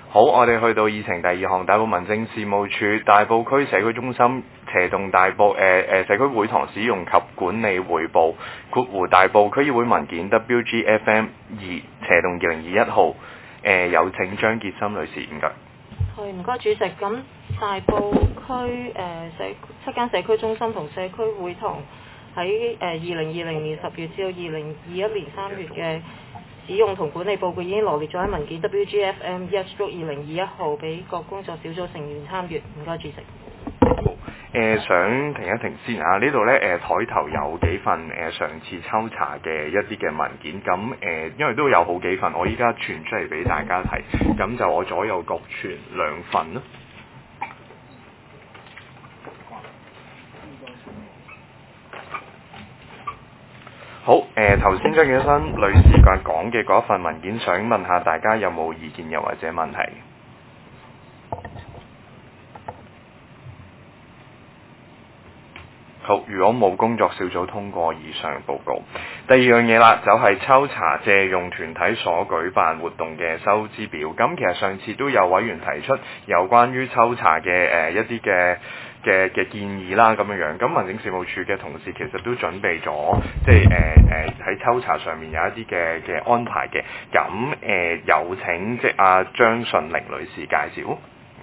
好，我哋去到議程第二項，大埔民政事務處大埔區社區中心斜棟大埔社區會堂使用及管理匯報（大埔區議會文件 WGFM 2斜棟2021號）有請張潔心女士，唔該。 係，唔該主席。咁大埔區7間社區中心同社區會堂喺2020年10月至到2021年3月嘅使用同管理報告已經羅列咗喺文件 WGFM 1/2021號俾各工作小組成員參閱。唔該主席。 想停一停先啊！呢度呢台頭有幾份上次抽查嘅一啲嘅文件，咁因為都有好幾份，我依家傳出嚟俾大家睇，咁就我左右各傳2份啦。好，頭先張潔心女士講嘅嗰一份文件，想問下大家有冇意見又或者問題？好，如果冇，工作小組通過以上報告。第二樣嘢啦，就係抽查借用團體所舉辦活動嘅收支表。咁其實上次都有委員提出有關於抽查嘅一啲嘅建議啦，咁樣。咁民政事務處嘅同事其實都準備咗，即係喺抽查上面有一啲嘅安排嘅。咁有請即係阿張順玲女士介紹。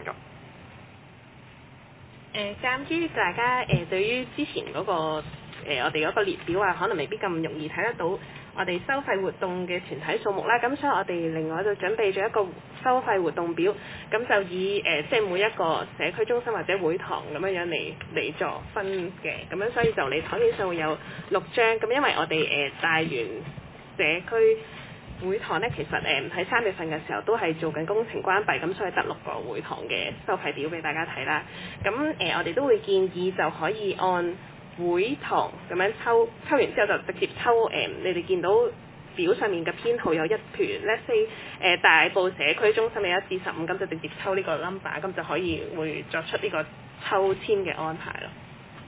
鑑於大家對於之前嗰、我哋嗰個列表啊，可能未必咁容易睇得到我哋收費活動嘅團體數目啦，咁所以我哋另外就準備咗一個收費活動表，咁就以即係每一個社區中心或者會堂咁樣嚟作分嘅，咁樣所以就你台面上會有6張，咁因為我哋大園社區會堂咧，其實喺3月份嘅時候都係做緊工程關閉，咁所以得6個會堂嘅收費表俾大家睇啦。咁我哋都會建議就可以按會堂咁樣抽完之後就直接抽你哋見到表上面嘅編號有譬如 let's say 大埔社區中心嘅1至15，咁就直接抽呢個 number， 咁就可以會作出呢個抽籤嘅安排咯。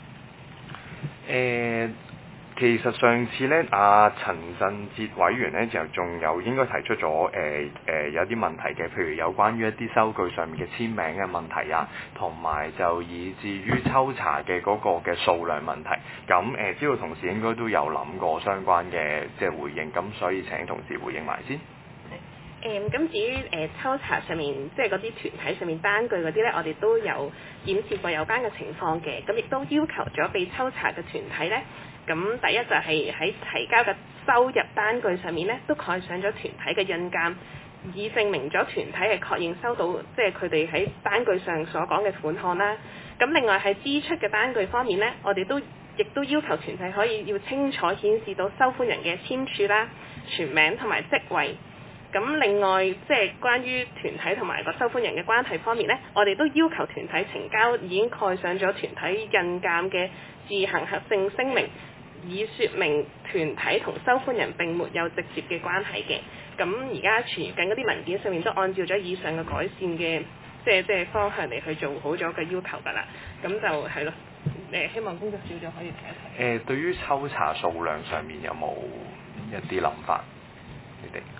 其實上次咧，阿陳振哲委員咧就仲有應該提出咗有啲問題嘅，譬如有關於一啲收據上面嘅簽名嘅問題啊，同埋就以至於抽查嘅嗰個嘅數量問題。咁知道同事應該都有諗過相關嘅即係回應，咁所以請同事回應埋先。 咁至於抽查上面，即係嗰啲團體上面單據嗰啲咧，我哋都有檢視過有關嘅情況嘅，咁亦都要求咗被抽查嘅團體咧。咁第一就係喺提交嘅收入單據上面咧，都蓋上咗團體嘅印鑑，以證明咗團體係確認收到即係佢哋喺單據上所講嘅款項啦。咁另外係支出嘅單據方面咧，我哋亦都要求團體可以要清楚顯示到收款人嘅簽署啦、全名同埋職位。咁另外即係關於團體同埋個收款人嘅關係方面咧，我哋都要求團體呈交已經蓋上咗團體印鑑嘅自行核證聲明，以説明團體同收款人並沒有直接嘅關係嘅。咁而家傳緊嗰啲文件上面都按照咗以上嘅改善嘅即係方向嚟去做好咗嘅要求㗎啦。咁就係咯，希望工作小組可以睇一睇。 對於抽查數量上面有冇一啲諗法？你哋？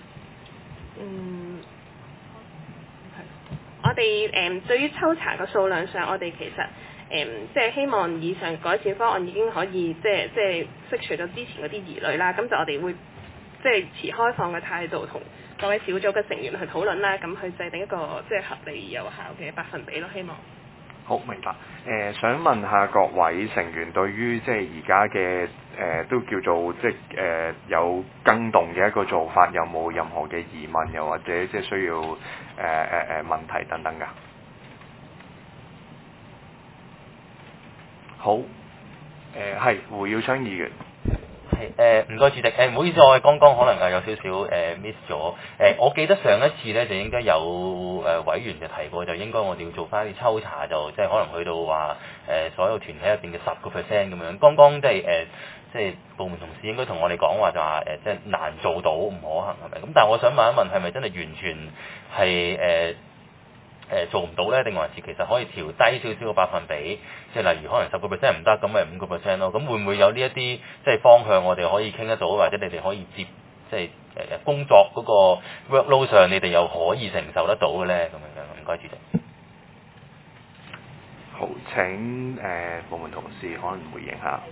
我哋對於抽查嘅數量上，我哋其實即係希望以上改善方案已經可以即係釋除咗之前嗰啲疑慮啦。咁就我哋會即係持開放嘅態度同各位小組嘅成員去討論啦，咁去制定一個即係合理而有效嘅百分比咯。希望。 好，明白。想問下各位成員對於即係而家嘅都叫做即係有更動嘅一個做法，有冇任何嘅疑問，又或者即係需要問題等等㗎？好，係胡耀昌議員。 唔該主席，唔好意思，我剛剛可能有少少miss 咗。我記得上一次咧就應該有委員就提過，就應該我哋要做翻啲抽查，就即係可能去到話所有團體入邊嘅10% 咁樣。剛剛即係部門同事應該同我哋講話就話即係難做到，唔可行係咪？咁但係我想問一問，係咪真係完全係做唔到咧？定還是其實可以調低少少個百分比？即係例如可能10% 唔得，咁咪5% 咯。咁會唔會有呢一啲即係方向我哋可以傾得到，或者你哋可以接即係工作嗰個 workload 上，你哋又可以承受得到嘅咧？咁樣，唔該主席。 好，請部門同事可能回應下。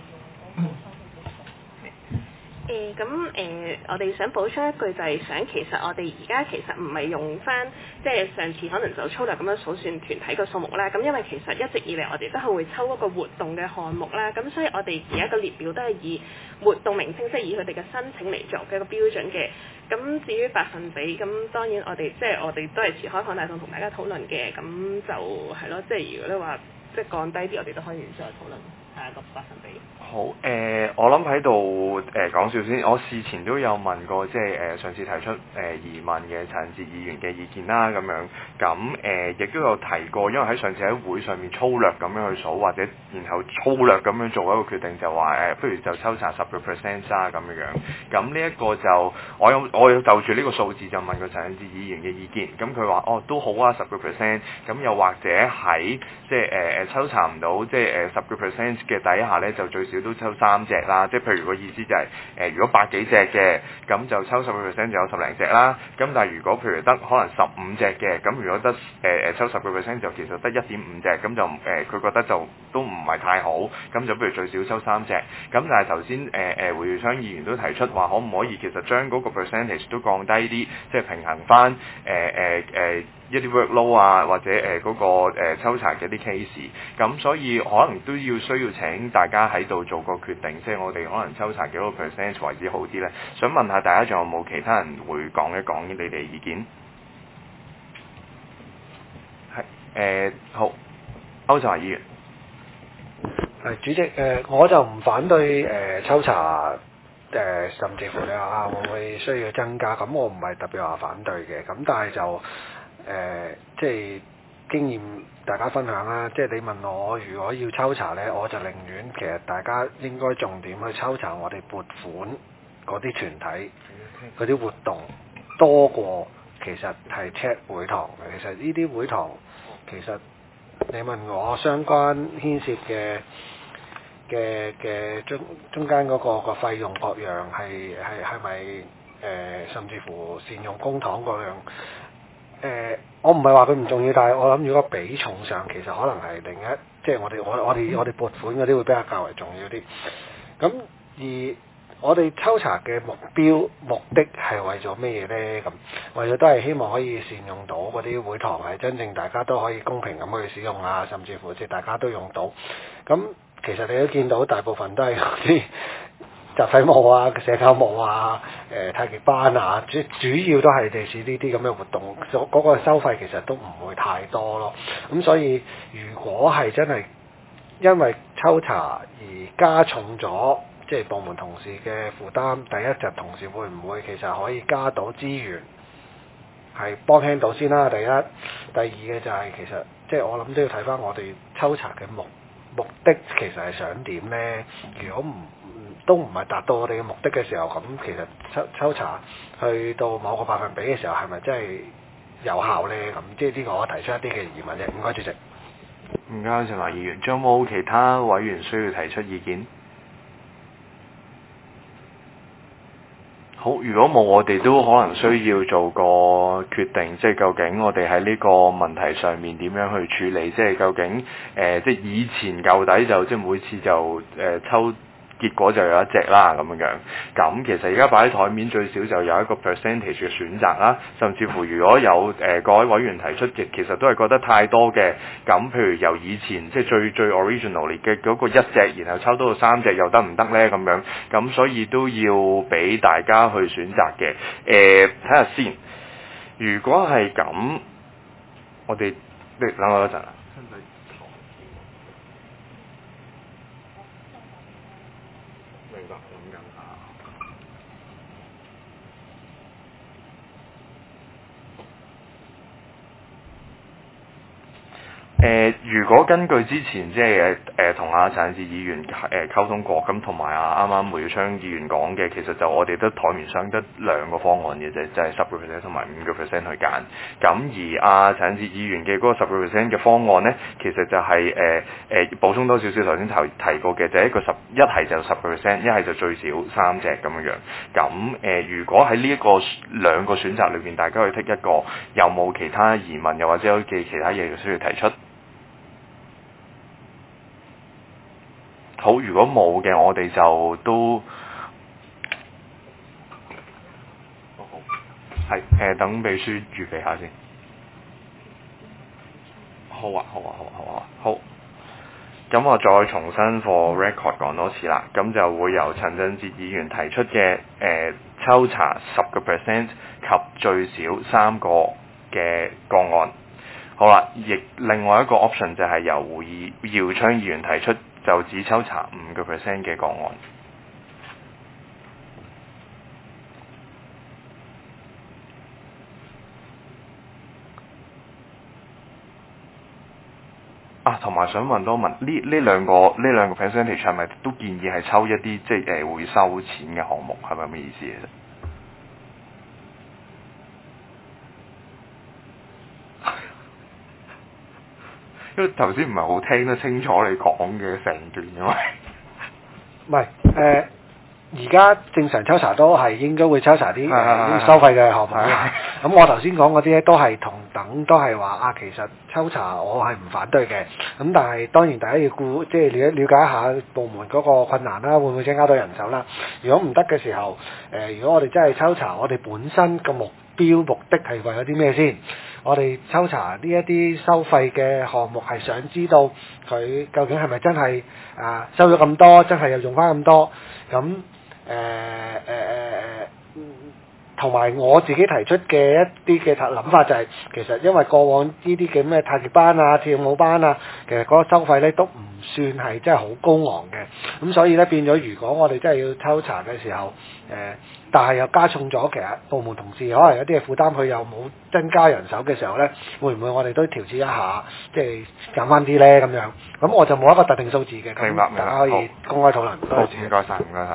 我哋想補充一句就係其實我哋而家其實唔係用翻即係上次可能就粗略咁樣數算團體個數目啦。咁因為其實一直以嚟我哋都係會抽一個活動嘅項目啦。咁所以我哋而家個列表都係以活動名稱，即係以佢哋嘅申請嚟作嘅一個標準嘅。咁至於百分比，咁當然我哋都係持開放態度同大家討論嘅。咁就係咯，即係如果你話即係降低啲，我哋都可以再討論下個百分比。 好，我諗喺度講笑先，我事前都有問過，即係上次提出疑問嘅陳志議員嘅意見啦，咁樣，咁亦都有提過，因為喺上次喺會上面粗略咁樣去數，或者然後粗略咁樣做一個決定，就話不如就抽查10% 啦咁樣，咁呢一個就我有就住呢個數字就問過陳志議員嘅意見，咁佢話都好啊10%，咁又或者喺即係抽查唔到即係10% 嘅底下咧，就最少都抽3隻啦，即係譬如個意思就係如果百幾隻嘅，咁就抽10%就有10零隻啦。咁但係如果譬如得可能15隻嘅，咁如果得抽10%就其實得1.5隻，咁就佢覺得就都唔係太好，咁就不如最少抽3隻。咁但係頭先胡耀昌議員都提出話，可唔可以其實將嗰個 percentage 都降低啲，即係平衡翻一啲 workload 啊，或者嗰個抽查嘅啲 case， 咁所以可能都需要請大家喺度做個決定，即係我哋可能抽查幾多個 percent 為之好啲呢？想問下大家仲有冇其他人會講一講你哋意見？係好，歐振華議員。 主席，我就唔反對抽查甚至乎你話會唔會需要增加，咁我唔係特別話反對嘅，咁但係就即係經驗大家分享啦，即係你問我如果要抽查呢，我就寧願其實大家應該重點去抽查我哋撥款嗰啲團體嗰啲活動多過其實係 check 會堂嘅。其實呢啲會堂其實你問我相關牽涉嘅中間嗰個費用各樣係咪甚至乎善用公帑各樣我唔係話佢唔重要，但係我諗如果比重上其實可能係另一即係我哋撥款嗰啲會比較為重要啲。咁而我哋抽查嘅目的係為咗咩嘢呢？咁為咗都係希望可以善用到嗰啲會堂係真正大家都可以公平咁去使用啊，甚至乎即係大家都用到。咁其實你都見到大部分都係啲集體舞啊、社交舞啊、太極班啊，主要都係類似呢啲咁嘅活動，嗰個收費其實都唔會太多咯。咁所以如果係真係因為抽查而加重咗即係部門同事嘅負擔，第一就同事會唔會其實可以加到資源係幫輕到先啦。第二嘅就係其實即係我諗都要睇翻我哋抽查嘅目的其實係想點呢？如果都唔係達到我哋嘅目的嘅時候，咁其實抽查去到某個百分比嘅時候，係咪真係有效呢？咁即係呢個我提出一啲嘅疑問啫。唔該主席。 唔該，陳華議員，仲有冇其他委員需要提出意見？好，如果冇，我哋都可能需要做個決定，即係究竟我哋喺呢個問題上面點樣去處理？即係究竟即係以前舊底就即係每次就抽結果就有一隻啦咁樣。咁其實而家擺喺台面最少就有一個 percentage 嘅選擇啦。甚至乎如果有各位委員提出嘅，其實都係覺得太多嘅。咁譬如由以前即係最 original 嘅嗰個一隻，然後抽到3隻又得唔得呢？咁樣。咁所以都要俾大家去選擇嘅。睇下先。如果係咁，我哋等我一陣。 如果根據之前即係同阿陳志議員溝通過，咁同埋啱啱梅耀昌議員講嘅，其實就我哋得台面上得兩個方案嘅啫，就係10%同埋5%去揀。咁而阿陳志議員嘅嗰個10%嘅方案呢，其實就係補充多少少頭先提過嘅，就係一係就10%，一係就最少3隻咁樣。咁如果喺呢一個兩個選擇裏邊，大家去剔一個，有冇其他疑問，又或者有其他嘢需要提出？好，如果冇嘅，我哋就都係等秘書預備下先。好啊。好。咁我再重新 for record 講多次啦。咁就會由陳振哲議員提出嘅抽查10% 及最少3個嘅個案。好啦，亦另外一個 option 就係由胡耀昌議員提出，就只抽查5% 嘅個案。同埋想問多問，呢兩個 percentage 係咪都建議係抽一啲即係會收錢嘅項目，係咪咁嘅意思其實？因為頭先唔係好聽得清楚你講嘅成段，因為唔係而家正常抽查都係應該會抽查啲收費嘅項目嘅。咁我頭先講嗰啲咧都係同等，都係話其實抽查我係唔反對嘅。咁但係當然大家要即係了解一下部門嗰個困難啦，會唔會增加到人手啦？如果唔得嘅時候，如果我哋真係抽查，我哋本身個目的係為咗啲咩先？我哋抽查呢一啲收費嘅項目係想知道佢究竟係咪真係收咗咁多，真係又用翻咁多？咁同埋我自己提出嘅一啲嘅諗法就係，其實因為過往呢啲嘅咩太極班啊、跳舞班啊，其實嗰個收費咧都唔算係真係好高昂嘅，咁所以咧變咗，如果我哋真係要抽查嘅時候，但係又加重咗其實部門同事可能有啲嘅負擔，佢又冇增加人手嘅時候咧，會唔會我哋都調節一下，即係減翻啲咧咁樣？咁我就冇一個特定數字嘅， 明白， 大家可以公開討論。 好，唔該晒。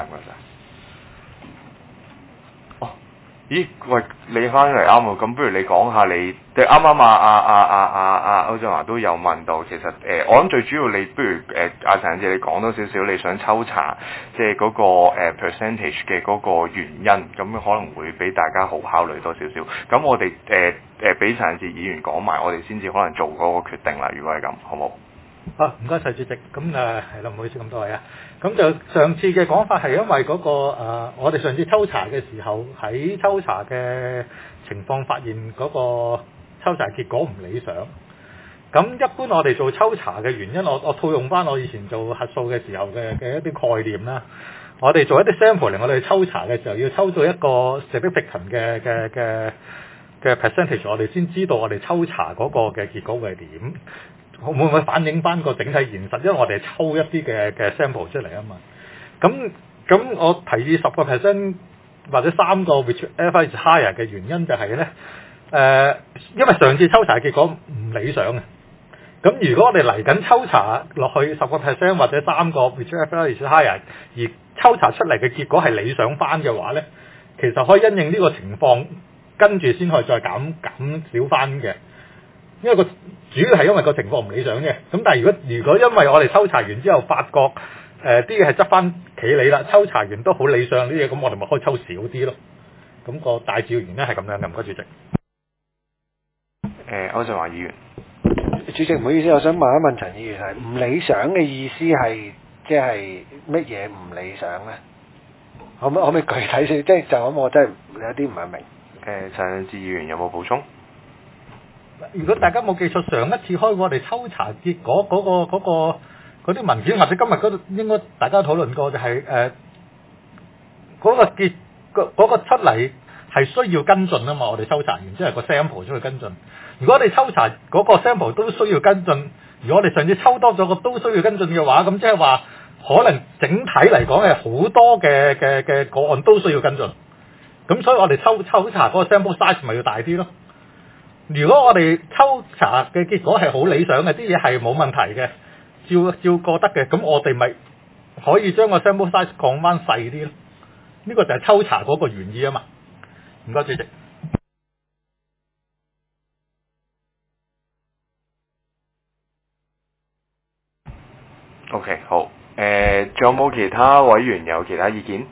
咦，喂，你翻嚟啱喎，咁不如你講下你，啱啱歐振華都有問到，其實我諗最主要你不如阿陳姐你講多少少你想抽查即係嗰個percentage 嘅嗰個原因，咁可能會俾大家好考慮多少少。咁我哋俾陳志議員講埋，我哋先至可能做嗰個決定啦。如果係咁，好冇？ 唔該晒主席。咁係啦，唔好意思咁多位啊。咁就上次嘅講法係因為嗰個我哋上次抽查嘅時候，喺抽查嘅情況發現嗰個抽查結果唔理想。咁一般我哋做抽查嘅原因，我套用翻我以前做核數嘅時候嘅一啲概念啦。我哋做一啲 sample 嚟，我哋抽查嘅時候要抽到一個 significant 嘅 percentage， 我哋先知道我哋抽查嗰個嘅結果會係點。會唔會反映翻個整體現實？因為我哋抽一啲嘅 sample 出嚟啊嘛。咁我提議10% 或者3個 whichever is higher 嘅原因就係咧，因為上次抽查結果唔理想嘅。咁如果我哋嚟緊抽查落去10% 或者3個 whichever is higher， 而抽查出嚟嘅結果係理想翻嘅話咧，其實可以因應呢個情況，跟住先可以再減少翻嘅。因為主要係因為個情況唔理想嘅，咁但係如果因為我哋抽查完之後發覺啲嘢係執翻企理啦，抽查完都好理想啲嘢，咁我哋咪可以抽少啲咯。咁個大致原因係咁樣嘅，唔該主席。 歐振華議員， 主席唔好意思，我想問一問陳議員係唔理想嘅意思係即係乜嘢唔理想咧？可唔可以具體少？即係就咁，我真係有啲唔係明。 陳志議員有冇補充？ 如果大家冇記錯，上一次開會我哋抽查結果嗰啲文件，或者今日嗰度應該大家討論過，就係嗰個出嚟係需要跟進啊嘛。我哋抽查完之後個 sample 需要跟進。如果我哋抽查嗰個 sample 都需要跟進，如果我哋上次抽多咗個都需要跟進嘅話，咁即係話可能整體嚟講係好多嘅個案都需要跟進。咁所以我哋抽查嗰個 sample size 咪要大啲咯。 如果我哋抽查嘅結果係好理想嘅，啲嘢係冇問題嘅，照過得嘅，咁我哋咪可以將個 sample size 降翻細啲咯。呢個就係抽查嗰個原意啊嘛。唔該，主席。 OK， 好。仲有冇其他委員有其他意見？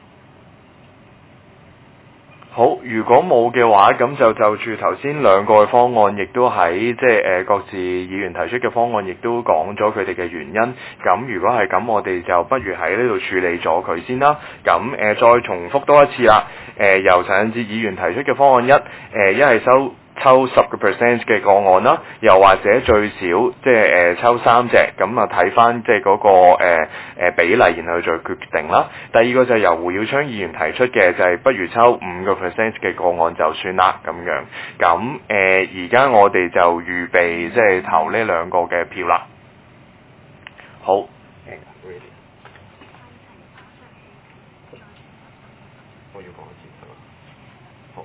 好，如果冇嘅話，咁就住頭先兩個嘅方案，亦都喺即係各自議員提出嘅方案，亦都講咗佢哋嘅原因。咁如果係咁，我哋就不如喺呢度處理咗佢先啦。咁再重複多一次啦。由陳振智議員提出嘅方案一係抽10% 嘅個案啦，又或者最少即係抽3隻，咁啊睇翻即係嗰個比例，然後再決定啦。第二個就係由胡耀昌議員提出嘅，就係不如抽5% 嘅個案就算啦咁樣。咁而家我哋就預備即係投呢兩個嘅票啦。好。我要講一次係嘛？好。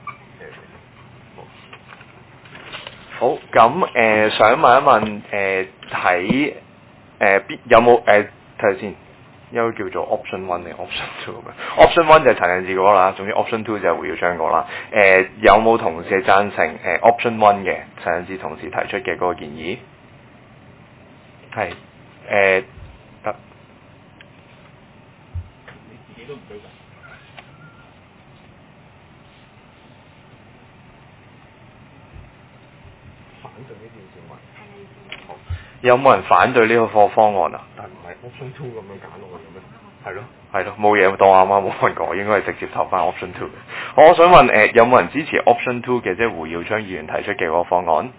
好，咁想問一問睇有冇睇下先，應該叫做 option 1定 option 2咁樣。option 1就係陳振智嗰個啦，總之 option 2就係胡耀昌嗰個啦。有冇同事係贊成option 1嘅陳振智同事提出嘅嗰個建議？係得。你自己都唔對㗎。反對呢件事嗎？好，有冇人反對呢個方案啊？但唔係 option 2咁樣揀落去嘅咩？係咯，冇嘢，當啱啱冇問過，應該係直接投翻 option 2嘅。我想問有冇人支持 option 2嘅，即係胡耀昌議員提出嘅嗰個方案？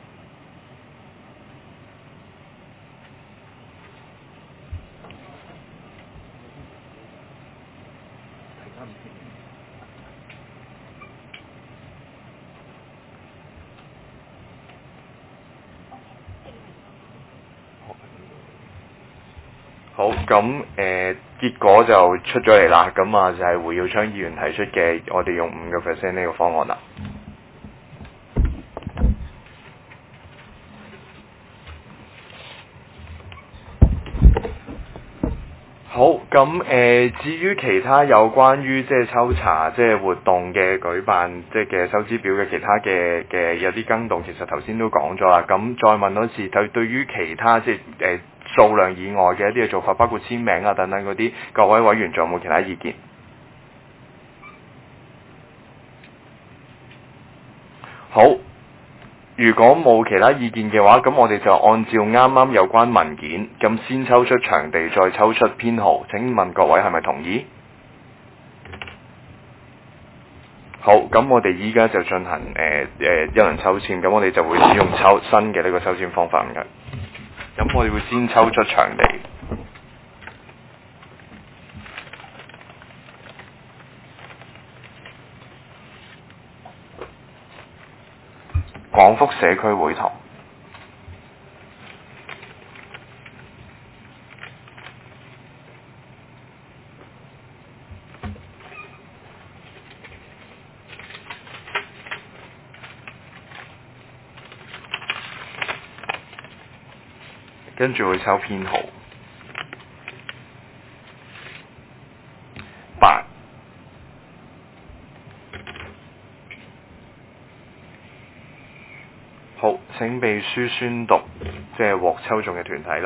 好，咁結果就出咗嚟啦，咁啊就係胡耀昌議員提出嘅，我哋用5% 呢個方案啦。好，咁至於其他有關於即係抽查即係活動嘅舉辦即係嘅收支表嘅其他嘅有啲更動，其實頭先都講咗啦。咁再問多次，對於其他即係數量以外嘅一啲嘅做法，包括簽名啊等等嗰啲，各位委員仲有冇其他意見？好，如果冇其他意見嘅話，咁我哋就按照啱啱有關文件，咁先抽出場地，再抽出編號。請問各位係咪同意？好，咁我哋依家就進行一輪抽籤，咁我哋就會使用新嘅呢個抽籤方法嘅。咁我哋會先抽出場地，廣福社區會堂。跟住會抽編號8。好，請秘書宣讀即係獲抽中嘅團體啦。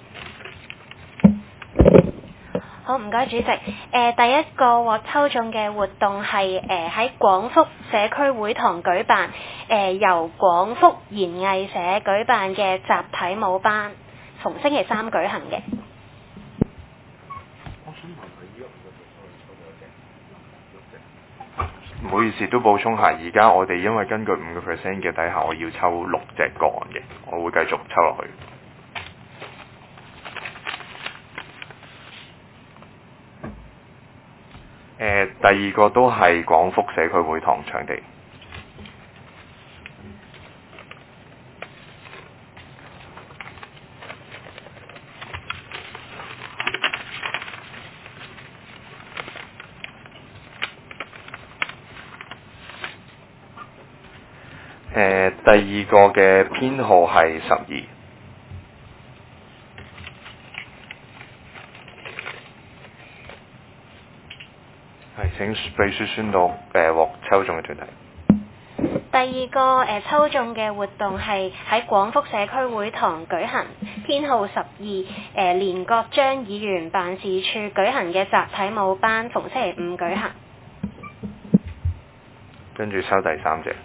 好，唔該主席。第一個獲抽中嘅活動係喺廣福社區會堂舉辦，由廣福研藝社舉辦嘅集體舞班，逢星期3舉行嘅。 唔好意思，都補充下，而家我哋因為根據5% 嘅底下，我要抽6隻個案嘅，我會繼續抽落去。第二個都係廣福社區會堂場地。 第二個嘅編號係12。係，請秘書宣讀獲抽中嘅團體。 第二個抽中嘅活動係喺廣福社區會堂舉行，編號12連國章議員辦事處舉行嘅集體舞班，逢星期五舉行。 跟住抽第三隻。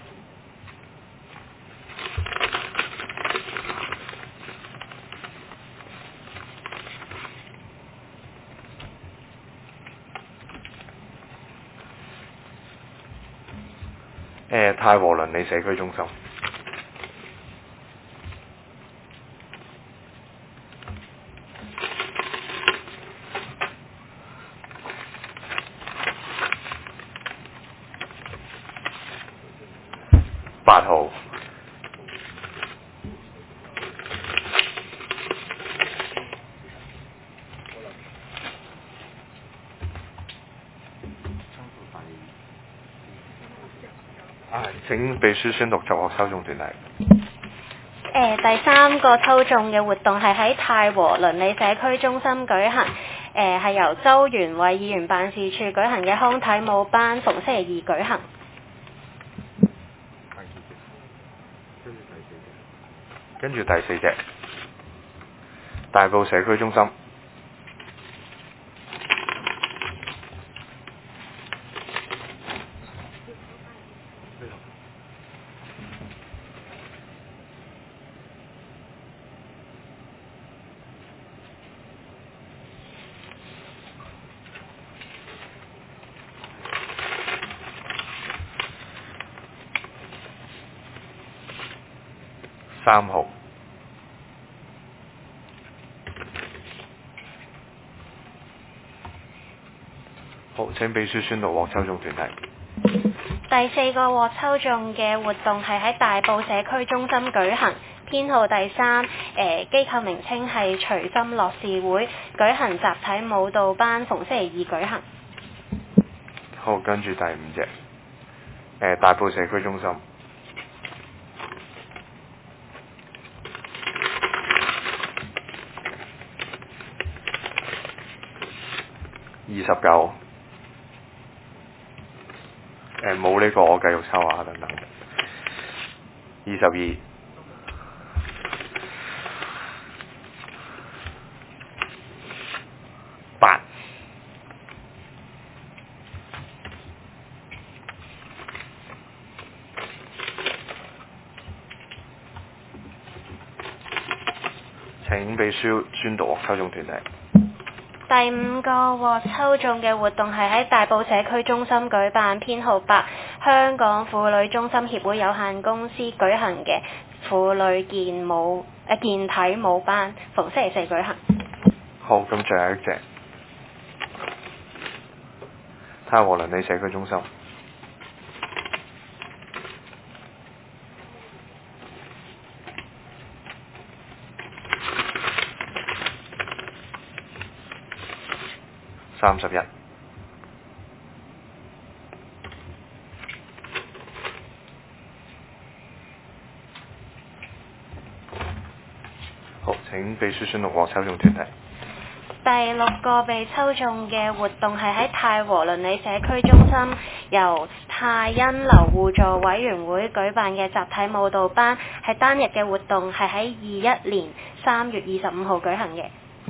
太和鄰里社區中心。8號。請秘書宣讀作獲抽中團體。 第三個抽中嘅活動係喺太和鄰里社區中心舉行，係由周元偉議員辦事處舉行嘅康體舞班，逢星期二舉行。 跟住第四隻，大埔社區中心。3號。好，請秘書宣讀獲抽中團體。 第四個獲抽中嘅活動係喺大埔社區中心舉行，編號第3，機構名稱係隨心樂事會，舉行集體舞蹈班，逢星期二舉行。 好，跟住第5隻，大埔社區中心。29，冇呢個，我繼續抽下等等。22，8，請秘書宣讀獲抽中團體。 第5個獲抽中嘅活動係喺大埔社區中心舉辦，編號8，香港婦女中心協會有限公司舉行嘅婦女健體舞班，逢星期4舉行。 好，咁最後一隻，太和鄰里社區中心。31，好，請秘書宣讀獲抽中團體。 第6個被抽中嘅活動係喺太和鄰里社區中心，由泰恩樓互助委員會舉辦嘅集體舞蹈班，係單日嘅活動，係喺21年3月25號舉行嘅。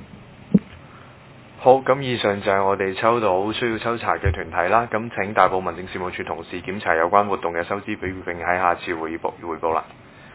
好，咁以上就係我哋抽到需要抽查嘅團體啦。咁請大埔民政事務處同事檢查有關活動嘅收支表，並喺下次會議報啦。